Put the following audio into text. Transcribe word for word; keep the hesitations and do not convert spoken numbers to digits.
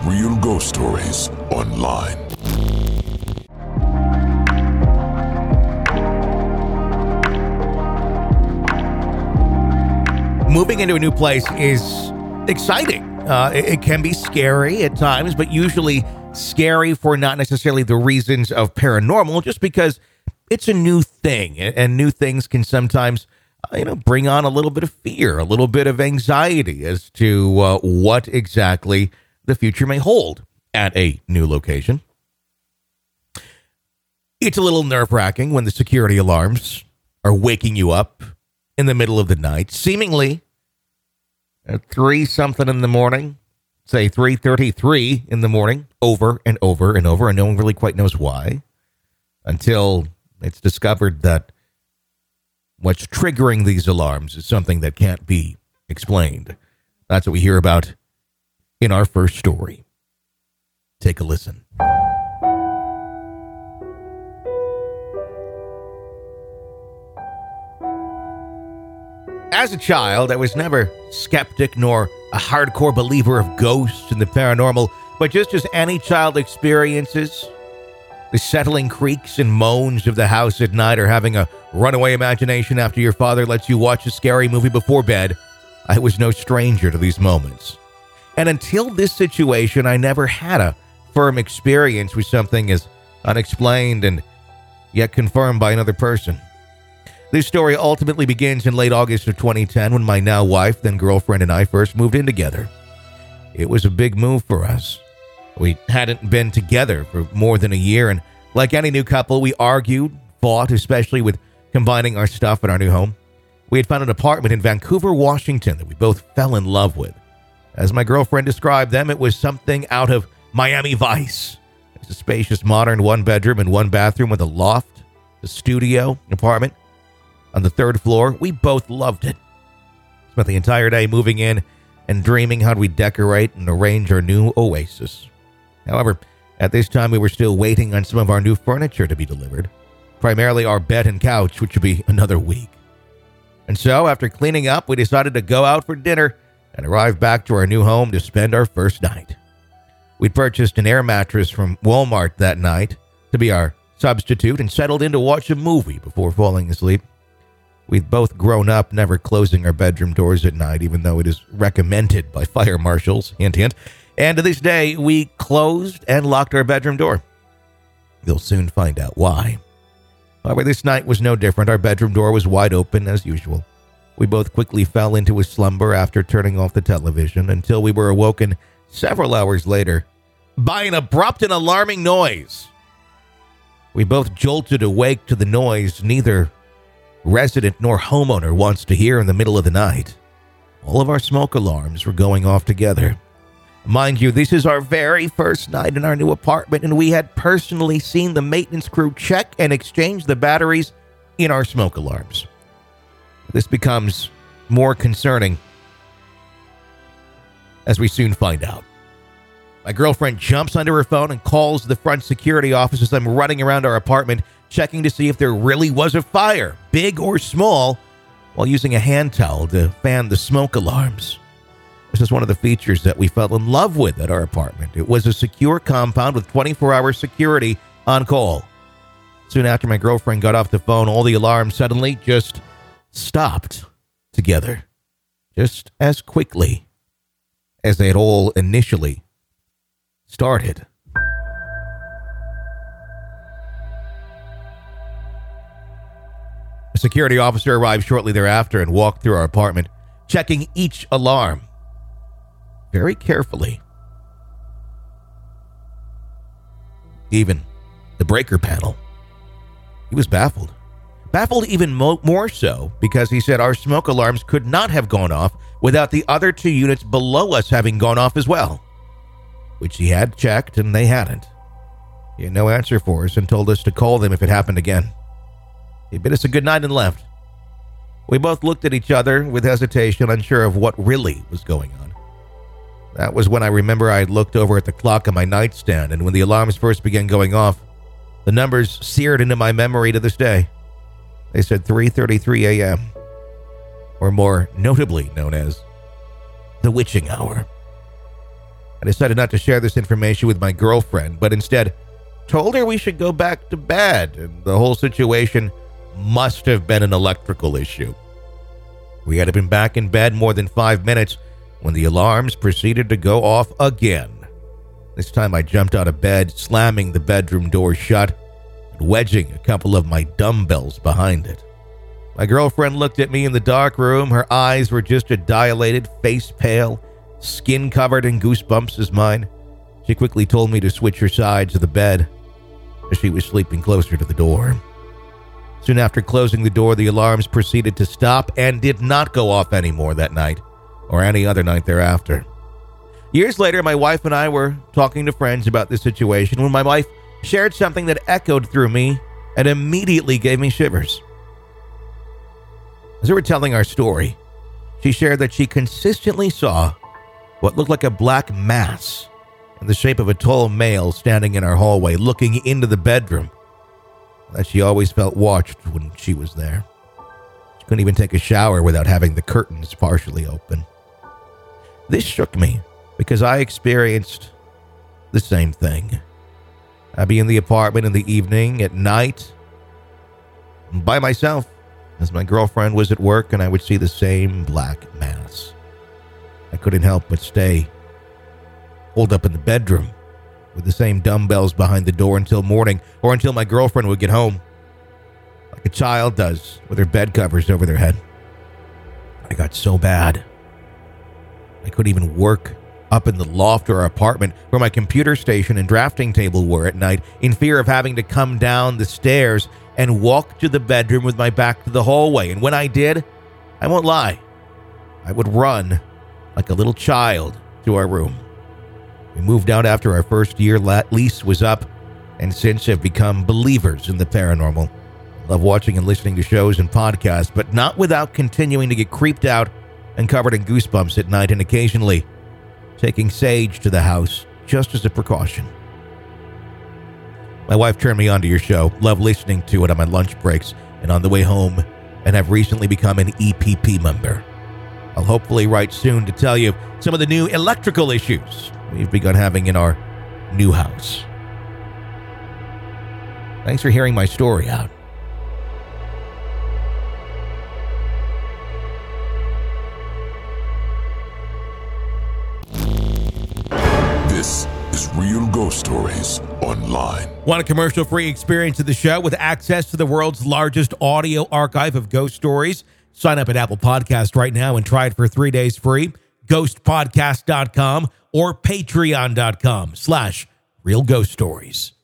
Real ghost stories online. Moving into a new place is exciting. Uh, it, it can be scary at times, but usually scary for not necessarily the reasons of paranormal, just because it's a new thing, and, and new things can sometimes, uh, you know, bring on a little bit of fear, a little bit of anxiety as to uh, what exactly the future may hold at a new location. It's a little nerve-wracking when the security alarms are waking you up in the middle of the night, seemingly at three something in the morning, say three thirty-three in the morning, over and over and over, and no one really quite knows why, until it's discovered that what's triggering these alarms is something that can't be explained. That's what we hear about in our first story. Take a listen. As a child, I was never skeptic nor a hardcore believer of ghosts and the paranormal, but just as any child experiences the settling creaks and moans of the house at night, or having a runaway imagination after your father lets you watch a scary movie before bed, I was no stranger to these moments. And until this situation, I never had a firm experience with something as unexplained and yet confirmed by another person. This story ultimately begins in late August of twenty ten, when my now wife, then girlfriend, and I first moved in together. It was a big move for us. We hadn't been together for more than a year, and like any new couple, we argued, fought, especially with combining our stuff in our new home. We had found an apartment in Vancouver, Washington that we both fell in love with. As my girlfriend described them, it was something out of Miami Vice. It's a spacious, modern one-bedroom and one-bathroom with a loft, a studio, apartment on the third floor. We both loved it. Spent the entire day moving in and dreaming how we'd decorate and arrange our new oasis. However, at this time, we were still waiting on some of our new furniture to be delivered, primarily our bed and couch, which would be another week. And so, after cleaning up, we decided to go out for dinner and arrive back to our new home to spend our first night. We'd purchased an air mattress from Walmart that night to be our substitute and settled in to watch a movie before falling asleep. We've both grown up never closing our bedroom doors at night, even though it is recommended by fire marshals, hint, hint. And to this day, we closed and locked our bedroom door. You'll soon find out why. However, this night was no different. Our bedroom door was wide open as usual. We both quickly fell into a slumber after turning off the television, until we were awoken several hours later by an abrupt and alarming noise. We both jolted awake to the noise neither resident nor homeowner wants to hear in the middle of the night. All of our smoke alarms were going off together. Mind you, this is our very first night in our new apartment, and we had personally seen the maintenance crew check and exchange the batteries in our smoke alarms. This becomes more concerning as we soon find out. My girlfriend jumps onto her phone and calls the front security office as I'm running around our apartment, checking to see if there really was a fire, big or small, while using a hand towel to fan the smoke alarms. This is one of the features that we fell in love with at our apartment. It was a secure compound with twenty-four hour security on call. Soon after my girlfriend got off the phone, all the alarms suddenly just stopped together, just as quickly as they had all initially started. A security officer arrived shortly thereafter and walked through our apartment, checking each alarm very carefully. Even the breaker panel. He was baffled. Baffled even mo- more so because he said our smoke alarms could not have gone off without the other two units below us having gone off as well, which he had checked and they hadn't. He had no answer for us and told us to call them if it happened again. He bid us a good night and left. We both looked at each other with hesitation, unsure of what really was going on. That was when I remember I had looked over at the clock on my nightstand, and when the alarms first began going off, the numbers seared into my memory to this day. They said three thirty-three a.m., or more notably known as the witching hour. I decided not to share this information with my girlfriend, but instead told her we should go back to bed, and the whole situation must have been an electrical issue. We had been back in bed more than five minutes when the alarms proceeded to go off again. This time I jumped out of bed, slamming the bedroom door shut and wedging a couple of my dumbbells behind it. My girlfriend looked at me in the dark room. Her eyes were just as dilated, face pale, skin covered in goosebumps as mine. She quickly told me to switch her sides of the bed as she was sleeping closer to the door. Soon after closing the door, the alarms proceeded to stop and did not go off anymore that night or any other night thereafter. Years later, my wife and I were talking to friends about this situation when my wife shared something that echoed through me and immediately gave me shivers. As we were telling our story, she shared that she consistently saw what looked like a black mass in the shape of a tall male standing in our hallway looking into the bedroom, that she always felt watched when she was there. She couldn't even take a shower without having the curtains partially open. This shook me because I experienced the same thing. I'd be in the apartment in the evening, at night, by myself, as my girlfriend was at work, and I would see the same black mass. I couldn't help but stay holed up in the bedroom with the same dumbbells behind the door until morning, or until my girlfriend would get home, like a child does with her bed covers over their head. I got so bad, I couldn't even work up in the loft or apartment where my computer station and drafting table were at night, in fear of having to come down the stairs and walk to the bedroom with my back to the hallway. And when I did, I won't lie, I would run like a little child to our room. We moved out after our first year lease was up, and since have become believers in the paranormal. Love watching and listening to shows and podcasts, but not without continuing to get creeped out and covered in goosebumps at night, and occasionally taking Sage to the house just as a precaution. My wife turned me on to your show. Love listening to it on my lunch breaks and on the way home, and have recently become an E P P member. I'll hopefully write soon to tell you some of the new electrical issues we've begun having in our new house. Thanks for hearing my story out. This is Real Ghost Stories Online. Want a commercial-free experience of the show with access to the world's largest audio archive of ghost stories? Sign up at Apple Podcast right now and try it for three days free. ghost podcast dot com or patreon dot com slash real ghost stories.